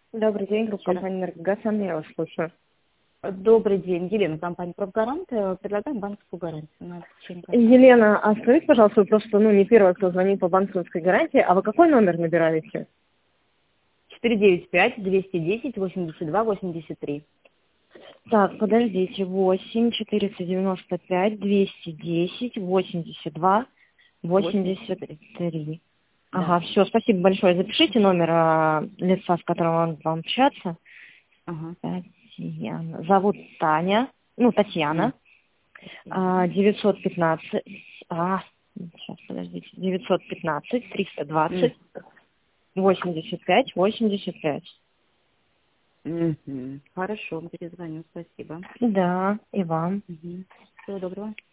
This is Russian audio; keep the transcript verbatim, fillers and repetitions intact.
Добрый день, группа Вчера. компании «Энергогаз», Анна, я вас слушаю. Добрый день, Елена, компания «Профгарант». Э, Предлагаем банковскую гарантию на течение года. Елена, а скажите, пожалуйста, вы просто, ну, не первый, кто звонит по банковской гарантии, а вы какой номер набираете? четыре девять пять двести десять восемьдесят два восемьдесят три. Так, подождите, восемь четыреста девяносто пять двести десять восемьдесят два восемьдесят восемьдесят три. три. Да. Ага, все, спасибо большое. Запишите номер а, лица, с которым он вам общаться. Ага. Татьяна. Зовут Таня, ну, Татьяна. А, девятьсот пятнадцать, а, сейчас, подождите, девятьсот пятнадцать триста М. двадцать восемьдесят пять восемьдесят пять. Мгм. Хорошо, перезвоню, спасибо. Да, и вам. Мгм. Всего доброго.